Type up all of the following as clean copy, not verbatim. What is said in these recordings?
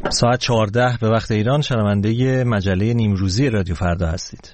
ساعت 14 به وقت ایران شنونده مجله نیمروزی رادیو فردا هستید.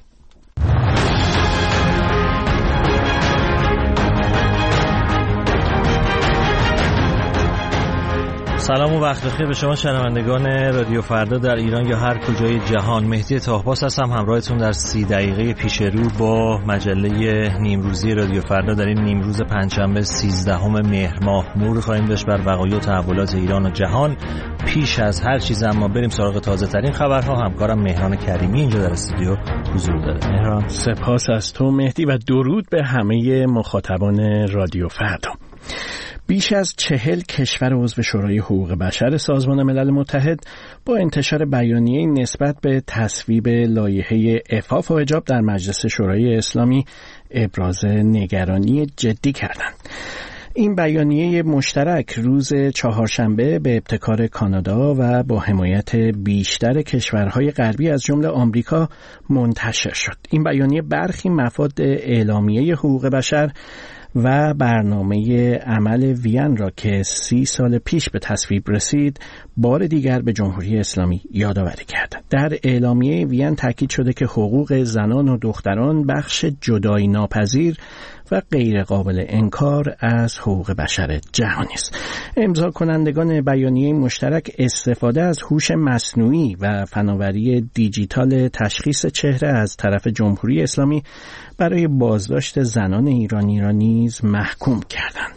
سلام و وقت بخیر به شما شنوندگان رادیو فردا در ایران یا هر کجای جهان. مهدی طاهباس هستم همراهتون در 30 دقیقه پیش رو با مجله نیمروزی رادیو فردا در این نیمروز پنجشنبه 13 مهر ماه. مرور خواهیم داشت بر وقایع و تحولات ایران و جهان. پیش از هر چیز اما بریم سراغ تازه ترین خبرها. همکارم مهران کریمی اینجا در استودیو حضور داره. مهران، سپاس از تو مهدی و درود به همه مخاطبان رادیو فردا. بیش از 40 کشور عضو شورای حقوق بشر سازمان ملل متحد با انتشار بیانیه نسبت به تصویب لایحه عفاف و حجاب در مجلس شورای اسلامی ابراز نگرانی جدی کردند. این بیانیه مشترک روز چهارشنبه به ابتکار کانادا و با حمایت بیشتر کشورهای غربی از جمله آمریکا منتشر شد. این بیانیه برخی مفاد اعلامیه حقوق بشر و برنامه عمل وین را که 30 سال پیش به تصویب رسید بار دیگر به جمهوری اسلامی یادآوری کرد. در اعلامیه وین تاکید شده که حقوق زنان و دختران بخش جدایی ناپذیر و غیر قابل انکار از حقوق بشر جهانی است. امضا کنندگان بیانیه مشترک استفاده از هوش مصنوعی و فناوری دیجیتال تشخیص چهره از طرف جمهوری اسلامی برای بازداشت زنان ایرانی را نیز محکوم کردند.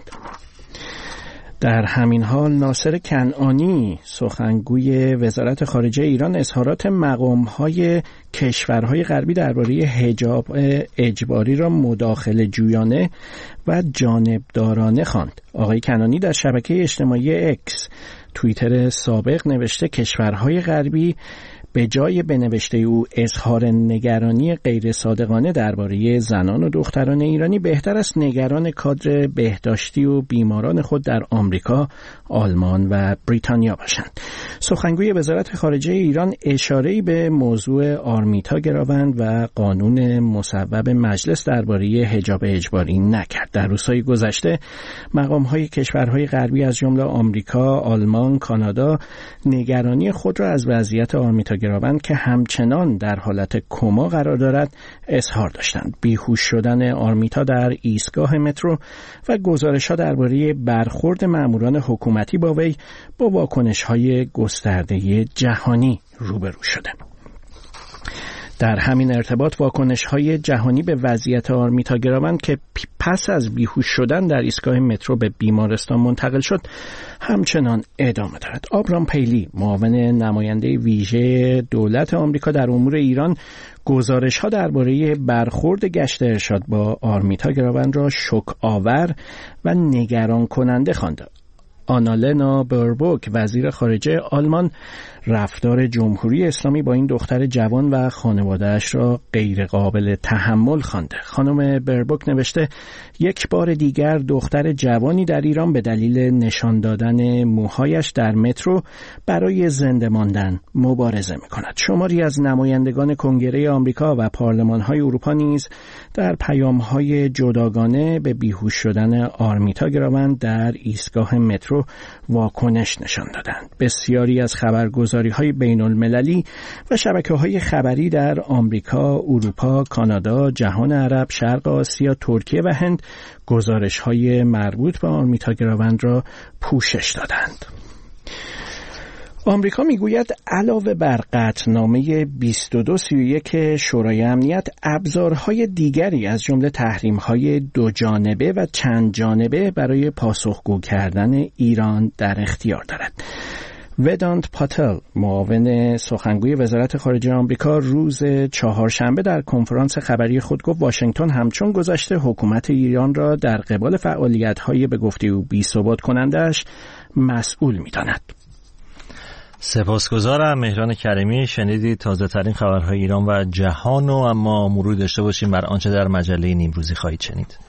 در همین حال ناصر کنعانی سخنگوی وزارت خارجه ایران اظهارات مقام‌های کشورهای غربی درباره حجاب اجباری را مداخله جویانه و جانبدارانه خواند. آقای کنعانی در شبکه اجتماعی اکس توییتر سابق نوشته کشورهای غربی به جای به نوشته او اظهار نگرانی غیر صادقانه درباره زنان و دختران ایرانی بهتر است نگران کادر بهداشتی و بیماران خود در آمریکا، آلمان و بریتانیا باشند. سخنگوی وزارت خارجه ایران اشاره‌ای به موضوع آرمیتا گراوند و قانون مصوب مجلس درباره حجاب اجباری نکرد. در روزهای گذشته مقام‌های کشورهای غربی از جمله آمریکا، آلمان، کانادا نگرانی خود را از وضعیت آرمیتا گراوند که همچنان در حالت کما قرار دارد اظهار داشتند. بیهوش شدن آرمیتا در ایستگاه مترو و گزارش‌ها درباره برخورد ماموران حکومتی با وی با واکنش‌های گسترده جهانی روبرو شده. در همین ارتباط واکنش‌های جهانی به وضعیت آرمیتا گراوند که پس از بیهوش شدن در ایستگاه مترو به بیمارستان منتقل شد همچنان ادامه دارد. آبرام پیلی معاون نماینده ویژه دولت آمریکا در امور ایران گزارش‌ها درباره برخورد گشت ارشاد با آرمیتا گراوند را شوک آور و نگران کننده خواند. آنالنا بربوک وزیر خارجه آلمان رفتار جمهوری اسلامی با این دختر جوان و خانواده‌اش را غیر قابل تحمل خوانده. خانم بربوک نوشته یک بار دیگر دختر جوانی در ایران به دلیل نشان دادن موهایش در مترو برای زنده ماندن مبارزه می‌کند. شماری از نمایندگان کنگره آمریکا و پارلمان‌های اروپا نیز در پیام‌های جداگانه به بیهوش شدن آرمیتا گراوند در ایستگاه مترو واکنش نشان دادند. بسیاری از خبرگزاری‌های بین‌المللی و شبکه‌های خبری در آمریکا، اروپا، کانادا، جهان عرب، شرق آسیا، ترکیه و هند گزارش‌های مربوط به آرمیتا گراوند را پوشش دادند. آمریکا میگوید علاوه بر قطعنامه 2231 شورای امنیت ابزارهای دیگری از جمله تحریم‌های دو جانبه و چند جانبه برای پاسخگو کردن ایران در اختیار دارد. ودانت پاتل معاون سخنگوی وزارت خارجه آمریکا روز چهارشنبه در کنفرانس خبری خود گفت واشنگتن همچون گذشته حکومت ایران را در قبال فعالیت‌های به گفته او بی‌ثبات کننده‌اش مسئول می‌داند. سپاسگزارم مهران کریمی. شنیدید تازه ترین خبرهای ایران و جهان و اما مرور داشته باشیم بر آنچه در مجله نیمروزی خواهید شنید.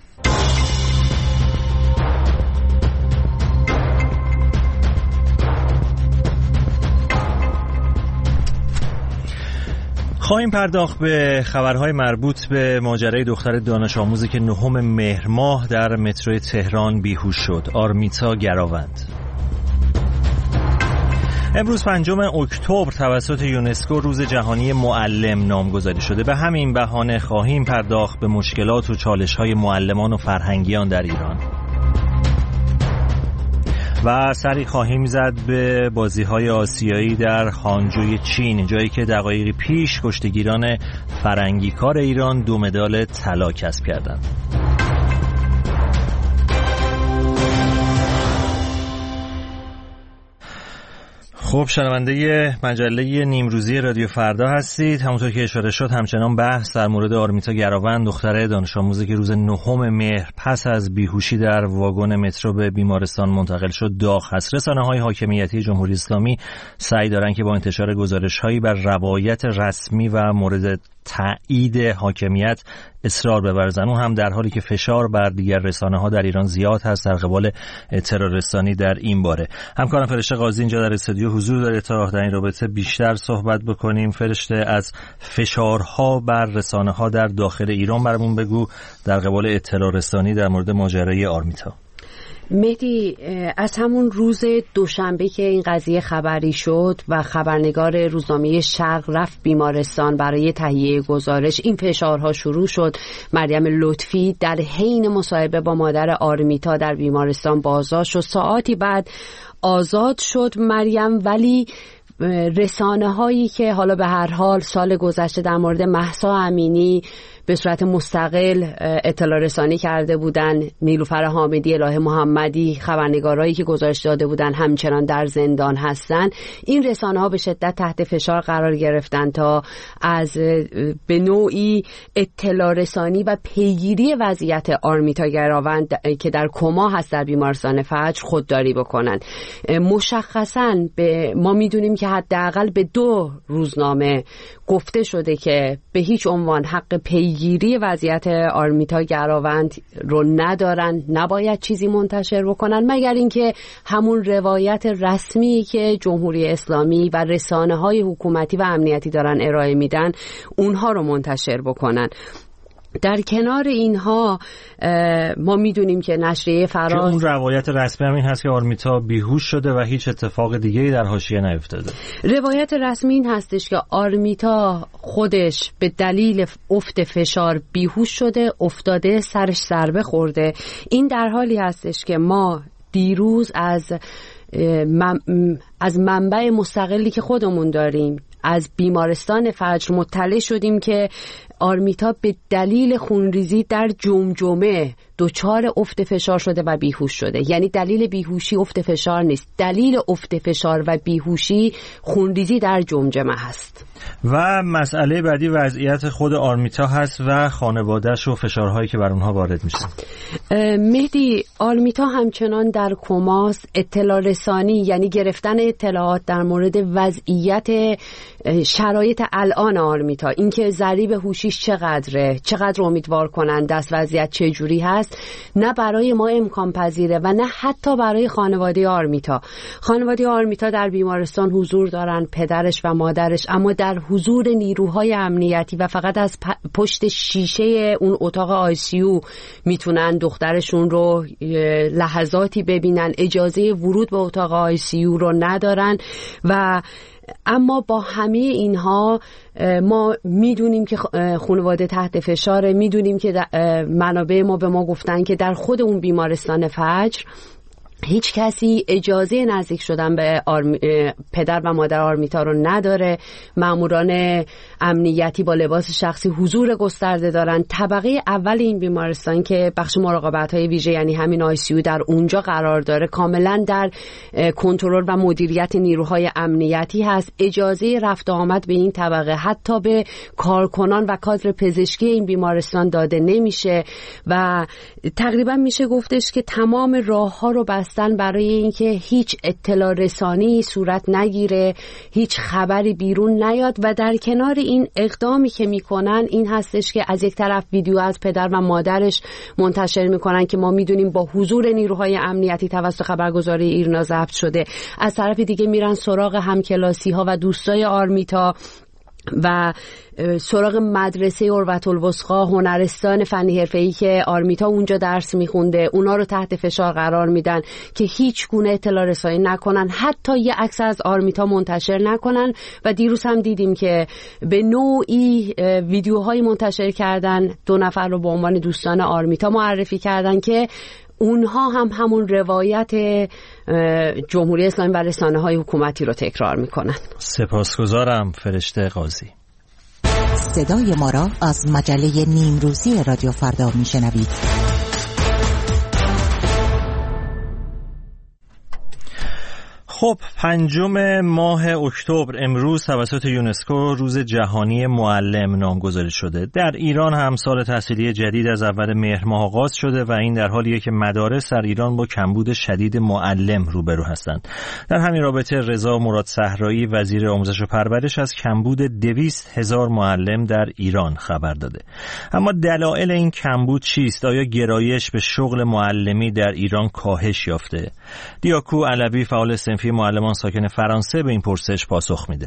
خواهیم پرداخت به خبرهای مربوط به ماجرای دختر دانش آموزی که 9 مهر ماه در متروی تهران بیهوش شد. آرمیتا گراوند. امروز 5 اکتبر توسط یونسکو روز جهانی معلم نامگذاری شده. به همین بهانه خواهیم پرداخت به مشکلات و چالش‌های معلمان و فرهنگیان در ایران و سری خواهیم زد به بازی‌های آسیایی در خانجوی چین، جایی که دقایقی پیش کشتیگیران فرنگیکار ایران 2 مدال طلا کسب کردند. خب، شنونده مجله نیمروزی رادیو فردا هستید. همونطور که اشاره شد همچنان بحث در مورد آرمیتا گراوند، دختر دانش آموزی که روز 9 مهر پس از بیهوشی در واگن مترو به بیمارستان منتقل شد داغ هست. رسانه‌های حاکمیتی جمهوری اسلامی سعی دارند که با انتشار گزارش‌هایی بر روایت رسمی و مورد تایید حاکمیت اصرار بورزن، اون هم در حالی که فشار بر دیگر رسانه‌ها در ایران زیاد هست در قبال ترورستانی در این باره. همکارم فرشته قاضی اینجا در استودیو حضور داره تا در این رابطه بیشتر صحبت بکنیم. فرشته، از فشارها بر رسانه‌ها در داخل ایران برامون بگو در قبال ترورستانی در مورد ماجرای آرمیتا. مهدی، از همون روز دوشنبه که این قضیه خبری شد و خبرنگار روزنامه شرق رفت بیمارستان برای تهیه گزارش، این فشارها شروع شد. مریم لطفی در حین مصاحبه با مادر آرمیتا در بیمارستان بازداشت شد. ساعاتی بعد آزاد شد مریم، ولی رسانه هایی که حالا به هر حال سال گذشته در مورد مهسا امینی به صورت مستقل اطلاع رسانی کرده بودن، نیلوفر حامدی، الهه محمدی، خبرنگارایی که گزارش داده بودن همچنان در زندان هستن، این رسانه ها به شدت تحت فشار قرار گرفتن تا از به نوعی اطلاع رسانی و پیگیری وضعیت آرمیتا گراوند که در کما هست در بیمارستان فجر خودداری بکنن. مشخصاً ما میدونیم که حداقل به 2 روزنامه گفته شده که به هیچ عنوان حق پیگیری وضعیت آرمیتا گراوند رو ندارن، نباید چیزی منتشر بکنن مگر اینکه همون روایت رسمی که جمهوری اسلامی و رسانه‌های حکومتی و امنیتی دارن ارائه میدن اونها رو منتشر بکنن. در کنار اینها ما میدونیم که نشریه فراز، اون روایت رسمی هم این هست که آرمیتا بیهوش شده و هیچ اتفاق دیگه‌ای در حاشیه نیفتاده. روایت رسمی این هستش که آرمیتا خودش به دلیل افت فشار بیهوش شده، افتاده، سرش ضربه خورده. این در حالی هستش که ما دیروز از منبع مستقلی که خودمون داریم از بیمارستان فجر مطلع شدیم که آرمیتا به دلیل خونریزی در جمجمه دچار افت فشار شده و بیهوش شده. یعنی دلیل بیهوشی افت فشار نیست، دلیل افت فشار و بیهوشی خونریزی در جمجمه هست. و مسئله بعدی وضعیت خود آرمیتا هست و خانواده‌اش و فشارهایی که بر اونها وارد میشه. مهدی، آرمیتا همچنان در کماست. اطلاع رسانی یعنی گرفتن اطلاعات در مورد وضعیت شرایط الان آرمیتا، اینکه ضریب هوشیش چقدره، چقدر امیدوار کننده است، وضعیت چه جوری هست، نه برای ما امکان پذیره و نه حتی برای خانواده آرمیتا. خانواده آرمیتا در بیمارستان حضور دارن، پدرش و مادرش، اما در حضور نیروهای امنیتی و فقط از پشت شیشه اون اتاق ICU میتونن دخترشون رو لحظاتی ببینن. اجازه ورود به اتاق ICU رو ندارن و اما با همه اینها ما میدونیم که خانواده تحت فشاره. میدونیم که منابع ما به ما گفتن که در خود اون بیمارستان فجر هیچ کسی اجازه نزدیک شدن به پدر و مادر آرمیتا رو نداره. ماموران امنیتی با لباس شخصی حضور گسترده دارن. طبقه اول این بیمارستان که بخش مراقبت‌های ویژه یعنی همین ICU در اونجا قرار داره کاملا در کنترل و مدیریت نیروهای امنیتی هست. اجازه رفت و آمد به این طبقه حتی به کارکنان و کادر پزشکی این بیمارستان داده نمیشه و تقریبا میشه گفتش که تمام راه‌ها رو برای اینکه هیچ اطلاع رسانی صورت نگیره، هیچ خبری بیرون نیاد و در کنار این اقدامی که میکنن این هستش که از یک طرف ویدیو از پدر و مادرش منتشر میکنن که ما میدونیم با حضور نیروهای امنیتی توسط خبرگزاری ایرنا ضبط شده، از طرف دیگه میرن سراغ همکلاسی ها و دوستای آرمیتا و سراغ مدرسه اروةالوثقی، هنرستان فنی حرفه‌ای که آرمیتا اونجا درس میخونده، اونا رو تحت فشار قرار میدن که هیچ گونه اطلاع رسانی نکنن، حتی یه عکس از آرمیتا منتشر نکنن. و دیروز هم دیدیم که به نوعی ویدیوهای منتشر کردن، 2 نفر رو به عنوان دوستان آرمیتا معرفی کردن که اونها هم همون روایت جمهوری اسلامی و رسانه‌های حکومتی رو تکرار میکنن. سپاسگزارم فرشته قاضی. صدای ما را از مجله نیمروزی رادیو فردا میشنوید. خب 5 ماه اکتبر امروز توسط یونسکو روز جهانی معلم نامگذاری شده. در ایران هم سال تحصیلی جدید از اول مهر ماه آغاز شده و این در حالیه که مدارس در ایران با کمبود شدید معلم روبرو هستند. در همین رابطه رضا مراد صحرایی وزیر آموزش و پرورش از کمبود 200,000 معلم در ایران خبر داده. اما دلایل این کمبود چیست؟ آیا گرایش به شغل معلمی در ایران کاهش یافته؟ دیاکو علوی فعال صنفی معلمان ساکن فرانسه به این پرسش پاسخ میده.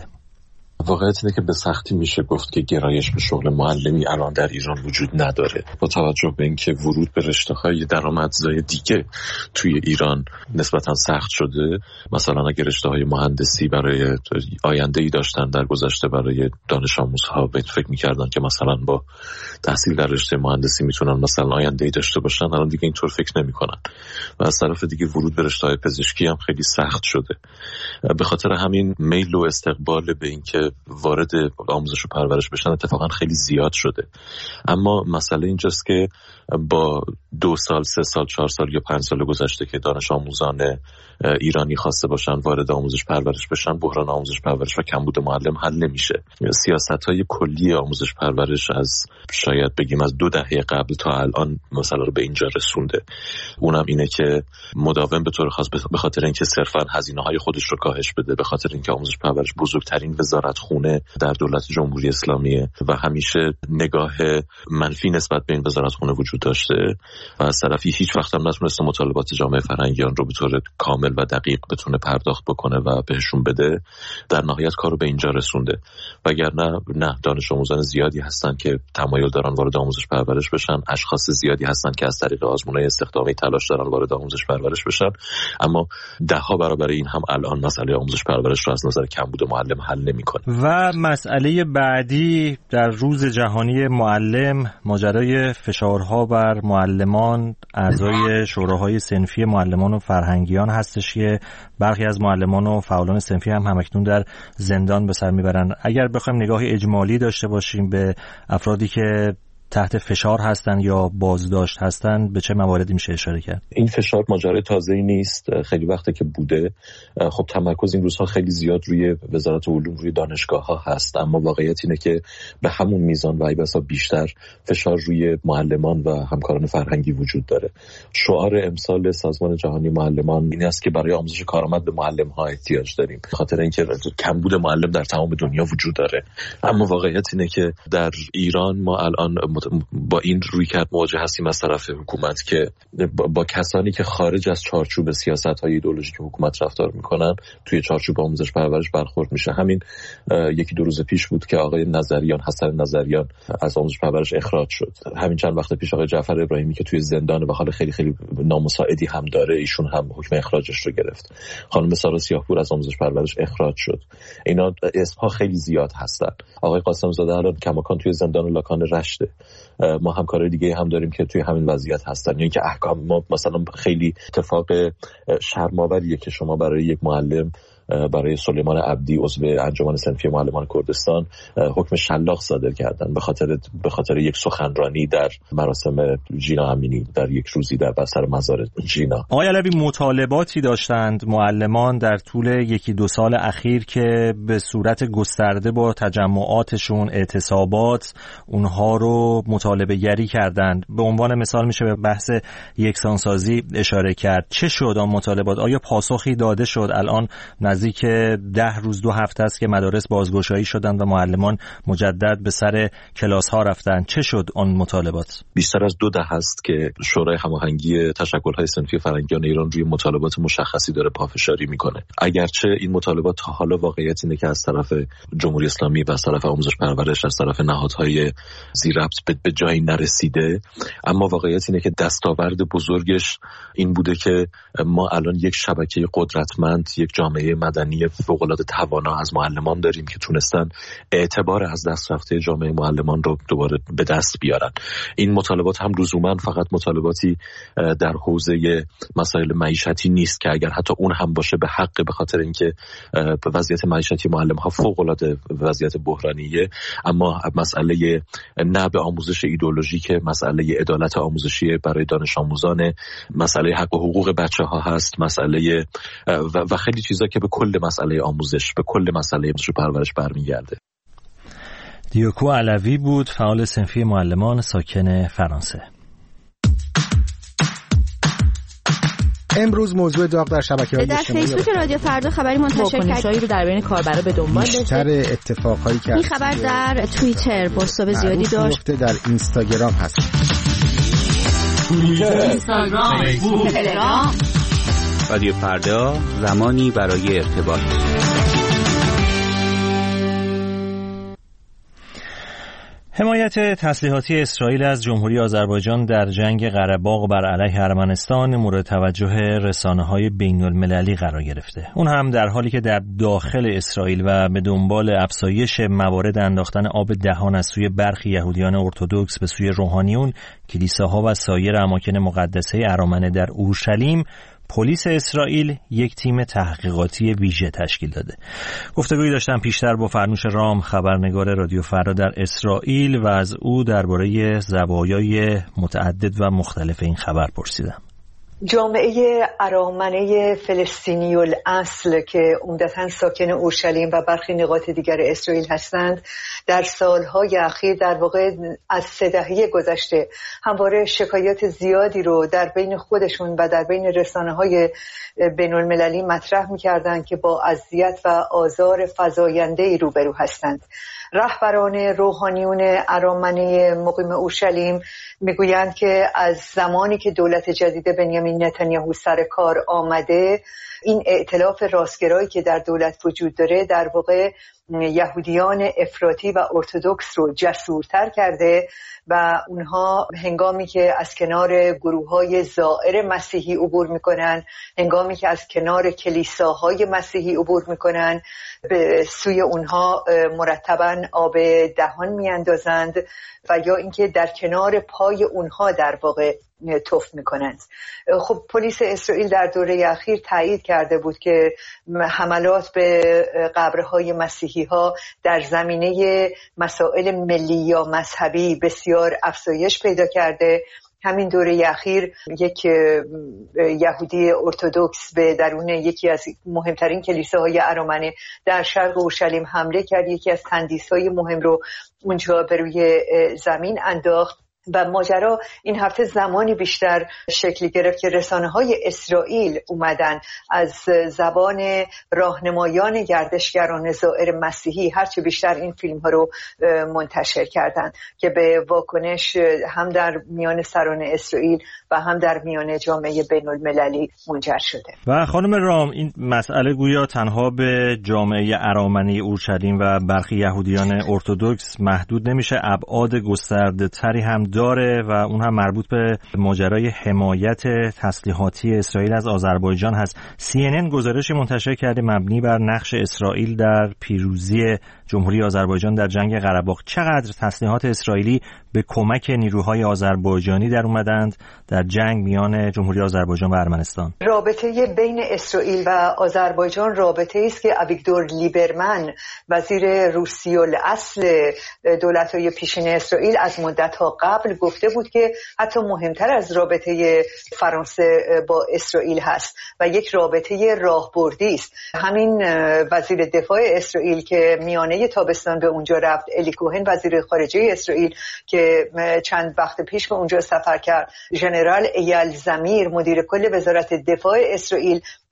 واقعیت اینه که به سختی میشه گفت که گرایش به شغل معلمی الان در ایران وجود نداره، با توجه به اینکه ورود به رشته‌های درآمدزای دیگه توی ایران نسبتاً سخت شده. مثلا اگه رشته‌های مهندسی برای آینده‌ای داشتن در گذشته برای دانش آموزها، فکر می‌کردن که مثلا با تحصیل در رشته مهندسی میتونن مثلا آینده‌ای داشته باشن، الان دیگه اینطور فکر نمی‌کنن. و از طرف دیگه ورود به رشته‌های پزشکی هم خیلی سخت شده. به خاطر همین میل و استقبال به اینکه وارد آموزش و پرورش بشن اتفاقا خیلی زیاد شده. اما مسئله اینجاست که با 2 سال، 3 سال، 4 سال یا 5 سال گذشته که دانش آموزان ایرانی خواسته باشن وارد آموزش پرورش بشن، بحران آموزش پرورش و کمبود معلم حل نمیشه. سیاست‌های کلی آموزش پرورش از شاید بگیم از 2 دهه قبل تا الان مثلا رو به اینجا رسونده. اونم اینه که مداوم به طور خاص به خاطر اینکه صرفاً هزینه‌های خودش رو کاهش بده، به خاطر اینکه آموزش پرورش بزرگترین وزارتخونه در دولت جمهوری اسلامیه و همیشه نگاه منفی نسبت به این وزارتخونه وجود داشته و از طرفی هیچ وقت هم نتونسته مطالبات جامعه فرهنگیان رو به طور کامل و دقیق بتونه پرداخت بکنه و بهشون بده، در نهایت کارو به اینجا رسونده. وگرنه نه، دانش آموزان زیادی هستن که تمایل دارن وارد آموزش پرورش بشن، اشخاص زیادی هستن که از طریق آزمون‌های استخدامی تلاش دارن وارد آموزش پرورش بشن، اما 10 برابر این هم الان مسئله آموزش پرورش رو از نظر کمبود معلم حل نمی‌کنه. و مسئله بعدی در روز جهانی معلم ماجرای فشارها بر معلمان، اعضای شوراهای صنفی معلمان و فرهنگیان هستش که برخی از معلمان و فعالان صنفی هم همکنون در زندان به سر میبرن. اگر بخوایم نگاهی اجمالی داشته باشیم به افرادی که تحت فشار هستن یا بازداشت هستن، به چه مواردی میشه اشاره کرد؟ این فشار ماجرای تازه‌ای نیست، خیلی وقته که بوده. خب تمرکز این روزها خیلی زیاد روی وزارت علوم، روی دانشگاه‌ها هست، اما واقعیت اینه که به همون میزان و بسا بیشتر فشار روی معلمان و همکاران فرهنگی وجود داره. شعار امسال سازمان جهانی معلمان این است که برای آموزش کارآمد به معلم‌ها احتیاج داریم، به خاطر اینکه کمبود معلم در تمام دنیا وجود داره. اما واقعیت اینه که در ایران ما الان با این رویکرد مواجه هستیم از طرف حکومت که با کسانی که خارج از چارچوب سیاست‌های ایدئولوژیک حکومت رفتار میکنن توی چارچوب آموزش پرورش برخورد میشه. همین 1-2 روز پیش بود که آقای نظریان، حسن نظریان از آموزش پرورش اخراج شد. همین چند وقت پیش آقای جعفر ابراهیمی که توی زندان و حال خیلی خیلی نامساعدی هم داره، ایشون هم حکم اخراجش رو گرفت. خانم سارا سیاهپور از آموزش پرورش اخراج شد. اینا اسمها خیلی زیاد هستن. آقای قاسم زاده الان کماکان توی زندان لاکان رشته. ما همکارای دیگه هم داریم که توی همین وضعیت هستن. یعنی که احکام ما مثلا خیلی اتفاق شرم‌آوریه که شما برای یک معلم، برای سلیمان عبدی عضو انجمن صنفی معلمان کردستان حکم شلاق صادر کردن به خاطر یک سخنرانی در مراسم جینا امینی در یک روزی در بستر مزار جینا. آقای علوی، مطالباتی داشتند معلمان در طول 1-2 سال اخیر که به صورت گسترده با تجمعاتشون، اعتصابات اونها رو مطالبه گری کردند. به عنوان مثال میشه به بحث یکسانسازی اشاره کرد. چه شد آن مطالبات؟ آیا پاسخی داده شد؟ الان نزدیک 10 روز 2 هفته است که مدارس بازگشایی شدند و معلمان مجدد به سر کلاس ها رفتند. چه شد آن مطالبات؟ بیشتر از 2 دهه است که شورای هماهنگی تشکل‌های صنفی فرهنگیان ایران روی مطالبات مشخصی داره پافشاری میکنه. اگرچه این مطالبات تا حالا واقعیت اینه که از طرف جمهوری اسلامی و از طرف آموزش پرورش، از طرف نهادهای زیرربط به جایی نرسیده، اما واقعیت اینه که دستاورد بزرگش این بوده که ما الان یک شبکه قدرتمند، یک جامعه مدنی فوق‌العاده توانا از معلمان داریم که تونستن اعتبار از دست رفته جامعه معلمان رو دوباره به دست بیارن. این مطالبات هم لزوما فقط مطالباتی در حوزه مسائل معیشتی نیست که اگر حتی اون هم باشه به حق، به خاطر اینکه وضعیت معیشتی معلم‌ها فوق‌العاده وضعیت بحرانیه، اما مسئله نبع آموزش ایدئولوژیک، مسئله عدالت آموزشی برای دانش آموزان، مسئله حق و حقوق بچه‌ها هست، مسئله و خیلی چیزا که به کل مسئله آموزش، به کل مسئله آموزش و پرورش برمیگرده. دیوکو علوی بود، فعال صنفی معلمان ساکن فرانسه. امروز موضوع داغ در شبکه‌های اجتماعی در فیسبوک رادیو فردا خبری منتشر کردیم رو در بین کاربرا به دنبال داشته. بیشتر اتفاقایی که این خبر در توییتر پست‌های زیادی داشت. در اینستاگرام هست. توییتر، اینستاگرام، فیسبوک، تلگرام. رادیو فردا، زمانی برای ارتباط. حمایت تسلیحاتی اسرائیل از جمهوری آذربایجان در جنگ قره باغ بر علیه ارمنستان مورد توجه رسانه‌های بین‌المللی قرار گرفته. اون هم در حالی که در داخل اسرائیل و به دنبال افزایش موارد انداختن آب دهان از سوی برخی یهودیان ارتدوکس به سوی روحانیون، کلیساها و سایر اماکن مقدسه ارامنه در اورشلیم، پلیس اسرائیل یک تیم تحقیقاتی ویژه تشکیل داده. گفتگویی داشتم پیشتر با فرنوش رام، خبرنگار رادیو فردا در اسرائیل، و از او درباره زوایای متعدد و مختلف این خبر پرسیدم. جامعه ارامنه فلسطینی الاصل که عمدتاً ساکن اورشلیم و برخی نقاط دیگر اسرائیل هستند، در سالهای اخیر، در واقع از 3 دهه گذشته، همواره شکایات زیادی رو در بین خودشون و در بین رسانه‌های بین‌المللی مطرح می‌کردند که با اذیت و آزار فزاینده‌ای روبرو هستند. رهبران روحانیون ارامنه مقیم اورشلیم میگویند که از زمانی که دولت جدید بنیامین نتانیاهو سر کار آمده، این ائتلاف راستگرایی که در دولت وجود داره در واقع یهودیان افراطی و ارتدوکس رو جسورتر کرده و اونها هنگامی که از کنار گروه‌های زائر مسیحی عبور میکنن، هنگامی که از کنار کلیساهای مسیحی عبور میکنن، به سوی اونها مرتباً آب دهان میاندازند و یا اینکه در کنار پای اونها در واقع توف میکنند. خب پلیس اسرائیل در دوره اخیر تایید کرده بود که حملات به قبرهای مسیحی ها در زمینه مسائل ملی یا مذهبی بسیار افزایش پیدا کرده. همین دوره اخیر یک یهودی ارتدوکس به درون یکی از مهمترین کلیساهای ارامنه در شرق اورشلیم حمله کرد، یکی از تندیس‌های مهم رو اونجا به روی زمین انداخت و ماجرا این هفته زمانی بیشتر شکل گرفت که رسانه‌های اسرائیل اومدن از زبان راهنمایان گردشگران زائر مسیحی هرچه بیشتر این فیلم‌ها رو منتشر کردن که به واکنش هم در میان سران اسرائیل و هم در میان جامعه بین‌المللی منجر شده. و خانم رام، این مسئله گویا تنها به جامعه ارامنه اورشلیم و برخی یهودیان ارتدوکس محدود نمیشه، ابعاد گسترده‌تری هم داره و اون هم مربوط به ماجرای حمایت تسلیحاتی اسرائیل از آذربایجان هست. CNN گزارشی منتشر کرده مبنی بر نقش اسرائیل در پیروزی جمهوری آذربایجان در جنگ قره باغ. چقدر تسلیحات اسرائیلی به کمک نیروهای آذربایجانی در اومدند در جنگ میان جمهوری آذربایجان و ارمنستان؟ رابطه بین اسرائیل و آذربایجان رابطه است که اویگدور لیبرمن، وزیر روسیه الاصل دولت‌های پیشین اسرائیل، از مدت‌ها قبل گفته بود که حتی مهمتر از رابطه فرانسه با اسرائیل هست و یک رابطه راهبردی است. همین وزیر دفاع اسرائیل که میانه تابستان به اونجا رفت، الی کوهن، وزیر خارجه اسرائیل که چند وقت پیش به اونجا سفر کرد، ژنرال ایل زمیر، مدیر کل وزارت دفاع اسرائیل،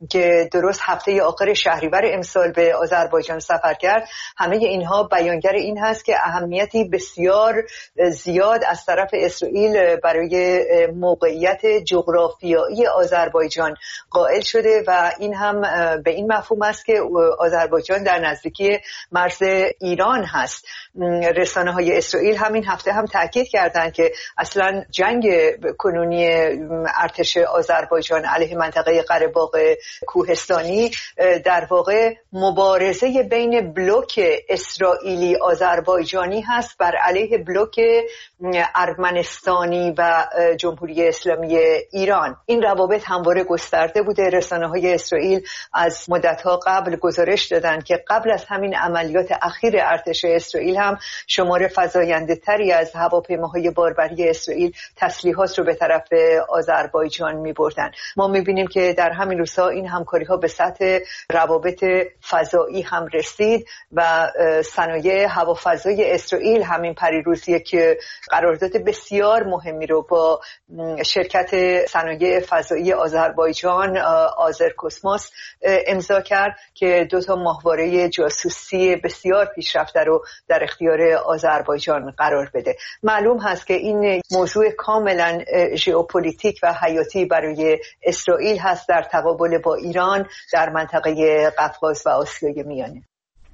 که درست هفته آخر شهریور امسال به آذربایجان سفر کرد، همه اینها بیانگر این هست که اهمیتی بسیار زیاد از طرف اسرائیل برای موقعیت جغرافیایی آذربایجان قائل شده و این هم به این مفهوم است که آذربایجان در نزدیکی مرز ایران هست. رسانه‌های اسرائیل همین هفته هم تاکید کردند که اصلا جنگ کنونی ارتش آذربایجان علیه منطقه قره باغ کوهستانی در واقع مبارزه بین بلوک اسرائیلی آذربایجانی هست بر علیه بلوک ارمنستانی و جمهوری اسلامی ایران. این روابط همواره گسترده بوده. رسانه‌های اسرائیل از مدت‌ها قبل گزارش دادند که قبل از همین عملیات اخیر ارتش اسرائیل هم شمار فزاینده‌تری از هواپیماهای باربری اسرائیل تسلیحات رو به طرف آذربایجان می‌بردن. ما می‌بینیم که در همین روزها این همکاری‌ها به سطح روابط فضایی هم رسید و صنایع هوافضای اسرائیل همین پریروزی که قرارداد بسیار مهمی رو با شرکت صنایع فضایی آذربایجان آذرکوسموس امضا کرد که 2 ماهواره جاسوسی بسیار پیشرفته رو در اختیار آذربایجان قرار بده. معلوم هست که این موضوع کاملا ژئوپلیتیک و حیاتی برای اسرائیل هست در تقابل با ایران در منطقه قفقاز و آسیای میانه.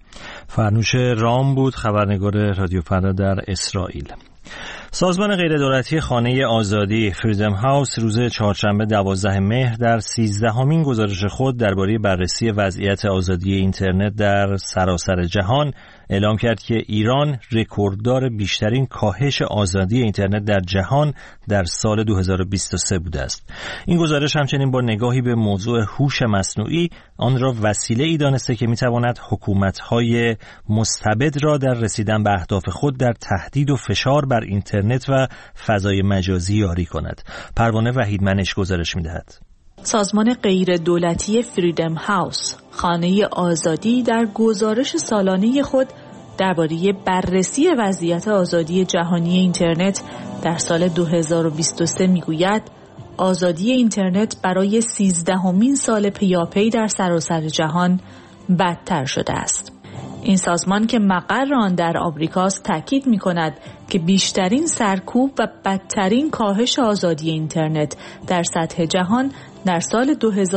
فرنوش رام بود، خبرنگار رادیو فردا در اسرائیل. سازمان غیردولتی خانه آزادی فریدم هاوس روز چهارشنبه 12 مهر در 13مین گزارش خود درباره بررسی وضعیت آزادی اینترنت در سراسر جهان اعلام کرد که ایران رکورددار بیشترین کاهش آزادی اینترنت در جهان در سال 2023 بوده است. این گزارش همچنین با نگاهی به موضوع هوش مصنوعی آن را وسیله‌ای دانسته که می‌تواند حکومت‌های مستبد را در رسیدن به اهداف خود در تهدید و فشار بر اینترنت و فضای مجازی یاری کند. پروانه وحیدمنش گزارش می‌دهد. سازمان غیر دولتی فریدم هاوس خانه آزادی در گزارش سالانه خود درباره بررسی وضعیت آزادی جهانی اینترنت در سال 2023 میگوید آزادی اینترنت برای 13مین سال پیاپی در سراسر جهان بدتر شده است. این سازمان که مقر آن در آمریکاست تاکید می‌کند که بیشترین سرکوب و بدترین کاهش آزادی اینترنت در سطح جهان در سال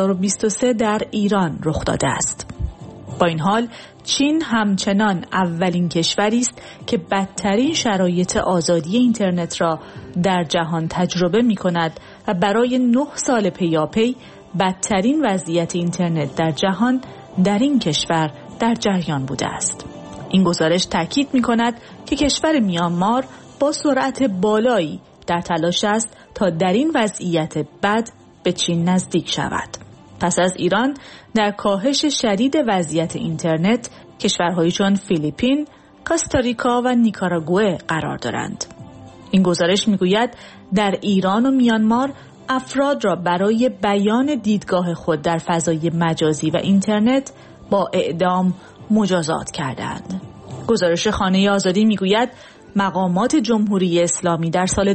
2023 در ایران رخ داده است. با این حال چین همچنان اولین کشوری است که بدترین شرایط آزادی اینترنت را در جهان تجربه می‌کند و برای 9 سال پیاپی بدترین وضعیت اینترنت در جهان در این کشور در جریان بوده است. این گزارش تاکید می‌کند که کشور میانمار با سرعت بالایی در تلاش است تا در این وضعیت بد به چین نزدیک شود. پس از ایران در کاهش شدید وضعیت اینترنت کشورهایی چون فیلیپین، کاستاریکا و نیکاراگوئه قرار دارند. این گزارش می‌گوید در ایران و میانمار افراد را برای بیان دیدگاه خود در فضای مجازی و اینترنت با اعدام مجازات کردند. گزارش خانه آزادی میگوید مقامات جمهوری اسلامی در سال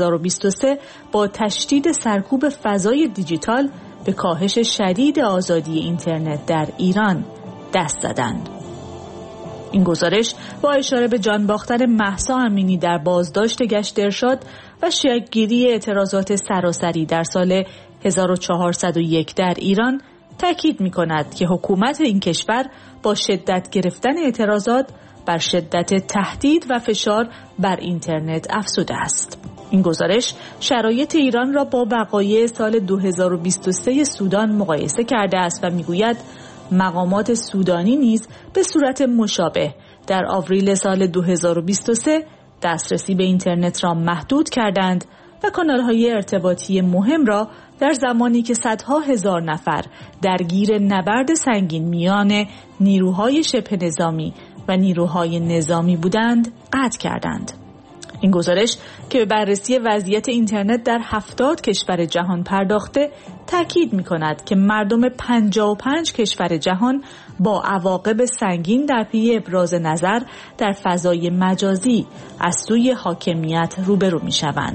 2023 با تشدید سرکوب فضای دیجیتال به کاهش شدید آزادی اینترنت در ایران دست زدند. این گزارش با اشاره به جان باختن مهسا امینی در بازداشت گشت ارشاد و شکل‌گیری اعتراضات سراسری در سال 1401 در ایران تأکید می‌کند که حکومت این کشور با شدت گرفتن اعتراضات بر شدت تهدید و فشار بر اینترنت افزوده است. این گزارش شرایط ایران را با وقایع سال 2023 سودان مقایسه کرده است و می‌گوید مقامات سودانی نیز به صورت مشابه در آوریل سال 2023 دسترسی به اینترنت را محدود کردند و کانال‌های ارتباطی مهم را در زمانی که صدها هزار نفر درگیر نبرد سنگین میان نیروهای شبه نظامی و نیروهای نظامی بودند قطع کردند. این گزارش که به بررسی وضعیت اینترنت در 70 کشور جهان پرداخته تاکید می‌کند که مردم 55 کشور جهان با عواقب سنگین در پی ابراز نظر در فضای مجازی از سوی حاکمیت روبرو می‌شوند.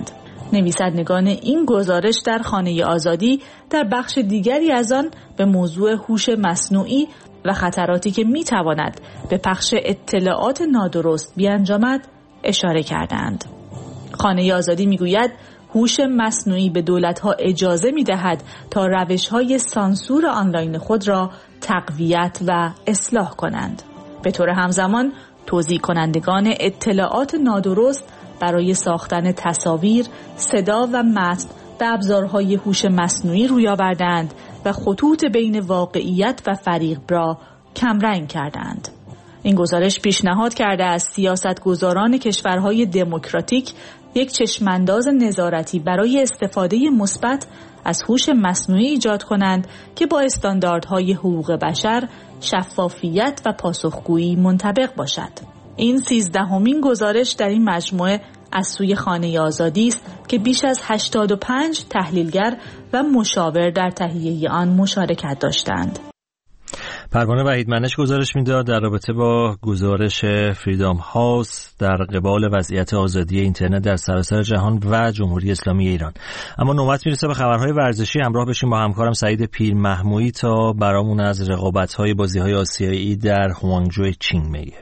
نویسندگان این گزارش در خانه آزادی در بخش دیگری از آن به موضوع هوش مصنوعی و خطراتی که میتواند به پخش اطلاعات نادرست بیانجامد اشاره کردند. خانه آزادی میگوید هوش مصنوعی به دولت‌ها اجازه می‌دهد تا روش‌های سانسور آنلاین خود را تقویت و اصلاح کنند. به طور همزمان توزیع کنندگان اطلاعات نادرست برای ساختن تصاویر، صدا و متن به ابزارهای هوش مصنوعی روی آوردند و خطوط بین واقعیت و فریب را کمرنگ کردند. این گزارش پیشنهاد کرده از سیاستگزاران کشورهای دموکراتیک یک چشمانداز نظارتی برای استفاده مثبت از هوش مصنوعی ایجاد کنند که با استانداردهای حقوق بشر، شفافیت و پاسخگویی منطبق باشد. این 13مین گزارش در این مجموعه از سوی خانه آزادی است که بیش از 85 تحلیلگر و مشاور در تهیه آن مشارکت داشتند. پروانه وحیدمنش گزارش میداد در رابطه با گزارش فریدم هاوس در قبال وضعیت آزادی اینترنت در سراسر جهان و جمهوری اسلامی ایران. اما نوبت میرسه به خبرهای ورزشی. همراه بشیم با همکارم سعید پیرمحمودی تا برامون از رقابت‌های بازی‌های آسیایی در هوانگجو چین میگه.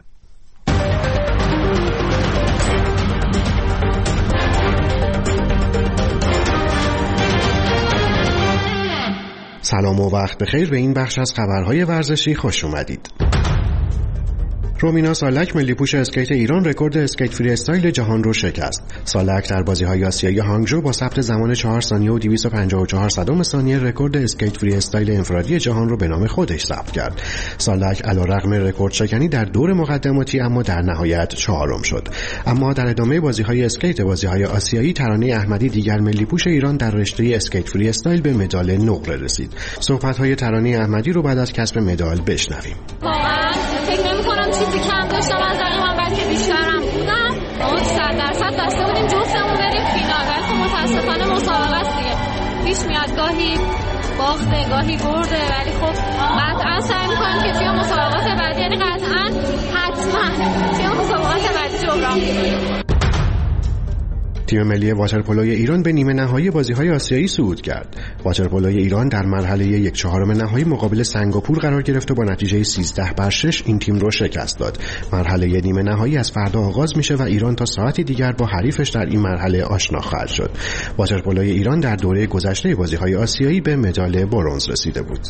سلام و وقت بخیر، به این بخش از خبرهای ورزشی خوش اومدید. رومینا سالک ملی‌پوش اسکیت ایران رکورد اسکیت فری استایل جهان رو شکست. سالک در بازی‌های آسیایی هانگجو با ثبت زمان 4 ثانیه و 254 صدم ثانیه رکورد اسکیت فری استایل انفرادی جهان رو به نام خودش ثبت کرد. سالک علیرغم رکورد شکنی در دور مقدماتی اما در نهایت چهارم شد. اما در ادامه بازی‌های اسکیت بازی‌های آسیایی ترانه احمدی دیگر ملی‌پوش ایران در رشته اسکیت فری استایل به مدال نقره رسید. صحبت‌های ترانه احمدی رو بعد از کسب مدال بشنویم. چیزی کم داشتم از رقیبم، بلکه بیشترم بودم. ما 100% بسته بودیم جفتمون بریم فینال، ولی خب متاسفانه مسابقه است دیگه. پیش میاد گاهی باخته گاهی برده، ولی خب قطعا سعی می‌کنم که توی مسابقات بعدی، یعنی قطعا حتما توی مسابقات بعدی جبران کنم. تیم ملی واترپولوی ایران به نیمه نهایی بازی‌های آسیایی صعود کرد. واترپولوی ایران در مرحله 1/4 نهایی مقابل سنگاپور قرار گرفت و با نتیجه 13-6 این تیم رو شکست داد. مرحله نیمه نهایی از فردا آغاز میشه و ایران تا ساعتی دیگر با حریفش در این مرحله آشنا خواهد شد. واترپولوی ایران در دوره گذشته بازی‌های آسیایی به مدال برنز رسیده بود.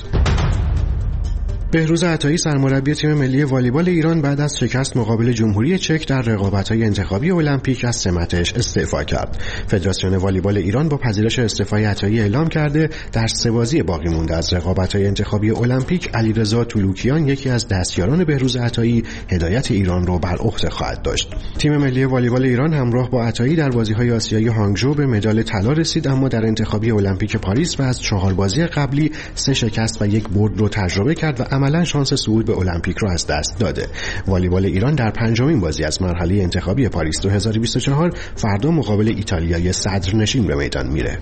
بهروز عطایی سرمربی تیم ملی والیبال ایران بعد از شکست مقابل جمهوری چک در رقابت‌های انتخابی المپیک از سمتش استعفا کرد. فدراسیون والیبال ایران با پذیرش استعفای عطایی اعلام کرده در 3 بازی باقی مونده از رقابت‌های انتخابی المپیک علیرضا طلوکیان یکی از دستیاران بهروز عطایی هدایت ایران رو بر عهده خواهد داشت. تیم ملی والیبال ایران همراه با عطایی در بازی‌های آسیایی هانگجو به مدال طلا رسید، اما در انتخابی المپیک پاریس و از 4 بازی قبلی 3 شکست و 1 برد رو تجربه کرد و عملاً شانس صعود به المپیک رو از دست داده. والیبال ایران در 5مین بازی از مرحله انتخابی پاریس 2024 فردا مقابل ایتالیای صدرنشین به میدان میره.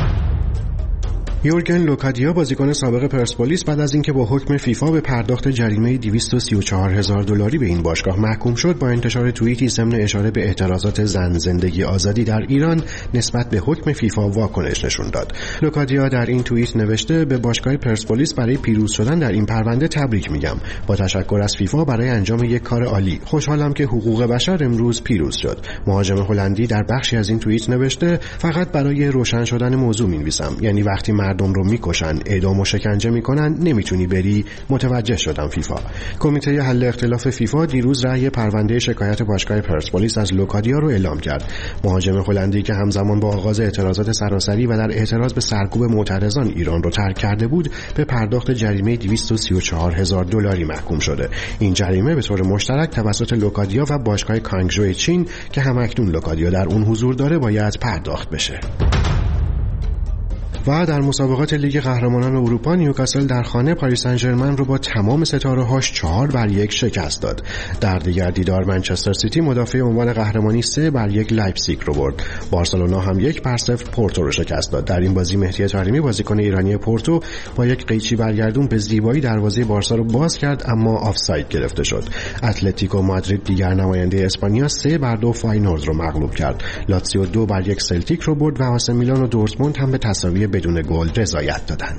یورگن لوکادیا بازیکن سابق پرسپولیس بعد از اینکه با حکم فیفا به پرداخت جریمه $234,000 به این باشگاه محکوم شد، با انتشار توییتی ضمن اشاره به اعتراضات زن زندگی آزادی در ایران نسبت به حکم فیفا واکنش نشون داد. لوکادیا در این توییت نوشته به باشگاه پرسپولیس برای پیروز شدن در این پرونده تبریک میگم. با تشکر از فیفا برای انجام یک کار عالی. خوشحالم که حقوق بشر امروز پیروز شد. مهاجم هلندی در بخشی از این توییت نوشته فقط برای روشن شدن موضوع می‌نویسم، یعنی وقتی مردم رو میکشن، اعدام و شکنجه میکنن، نمیتونی بری. متوجه شدم فیفا. کمیته حل اختلاف فیفا دیروز رأی پرونده شکایت باشگاه پرسپولیس از لوکادیا رو اعلام کرد. مهاجم هلندی که همزمان با آغاز اعتراضات سراسری و در اعتراض به سرکوب معترضان ایران رو ترک کرده بود، به پرداخت جریمه $234,000 محکوم شده. این جریمه به طور مشترک توسط لوکادیا و باشگاه کانگژو چین که همکنون لوکادیا در اون حضور داره باید پرداخت بشه. و در مسابقات لیگ قهرمانان اروپا نیوکاسل در خانه پاریس سن ژرمن رو با تمام ستاره‌هاش 4-1 شکست داد. در دیگر دیدار منچستر سیتی مدافع عنوان قهرمانی 3-1 لایپزیگ رو برد. بارسلونا هم 1-0 پورتو رو شکست داد. در این بازی مهدی طارمی بازیکن ایرانی پورتو با یک قیچی برگردون به زیبایی دروازه بارسا رو باز کرد اما آفساید گرفته شد. اتلتیکو مادرید دیگر نماینده اسپانیا 3-2 فاینورد رو مغلوب کرد. لاتزیو 2-1 سلتیک رو برد و آسه میلان و دورتموند هم به تساوی بدون گل رضایت دادند.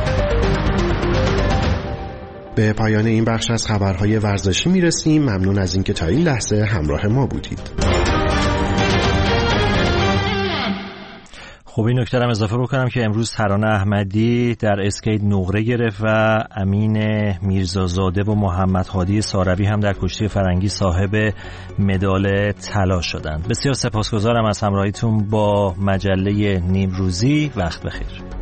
به پایان این بخش از خبرهای ورزشی میرسیم. ممنون از اینکه تا این لحظه همراه ما بودید. خب این نکته هم اضافه بکنم که امروز ترانه احمدی در اسکیت نقره گرفت و امین میرزازاده و محمد هادی ساروی هم در کشتی فرنگی صاحب مدال طلا شدند. بسیار سپاسگزارم از همراهیتون با مجله نیمروزی. وقت بخیر.